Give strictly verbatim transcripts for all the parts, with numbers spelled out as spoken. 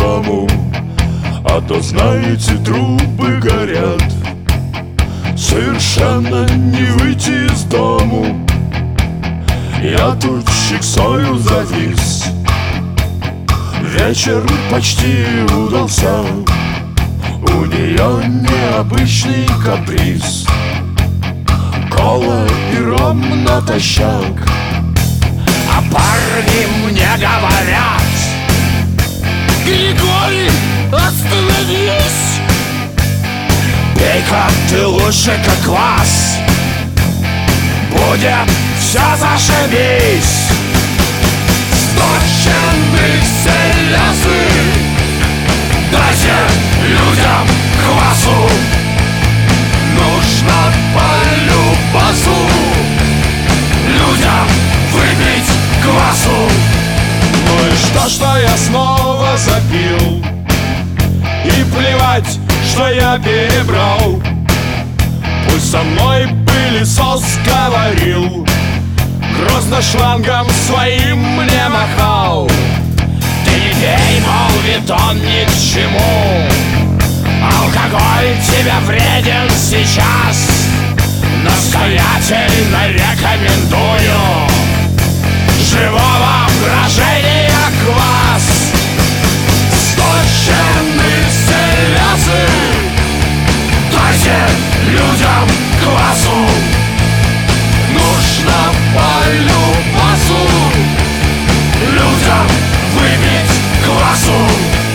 дому, а то, знаете, трубы горят. Совершенно не выйти из дому. Я тут чиксою завис. Вечер почти удался. У нее необычный каприз. Кола и ром натощак. А парни мне говорят: Григорий, остановись! Пей-ка ты лучше как квас, будет все зашибись. Сточенные слезы, дайте людям квасу. Нужно по-любасу людям выпить квасу. Ну и что, что я снова запил? И плевать, что я перебрал. Пусть со мной пылесос говорил, грозно шлангом своим мне махал. Ты не пей, мол, ведь он ни к чему. Алкоголь тебе вреден сейчас. Настоятельно рекомендую живого брожения квас. Сточенные слезы, дайте людям квасу. Нужно по-любасу людям выпить квасу.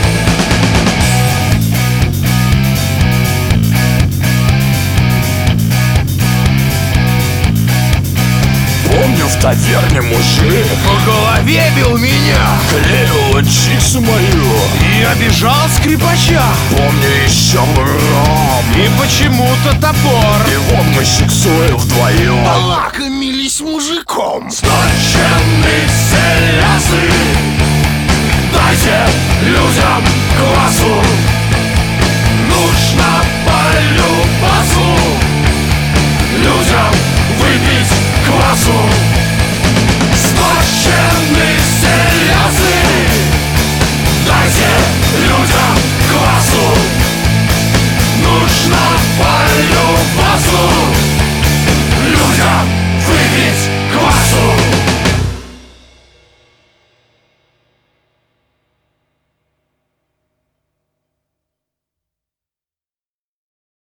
Помню, в таверне мужик По голове бил меня, клеил чиксу мою и обижал скрипача. Помню еще ром И почему-то топор. И вот мы чиксуем вдвоем. Полакомились мужиком. Сточенные Слезы, дайте людям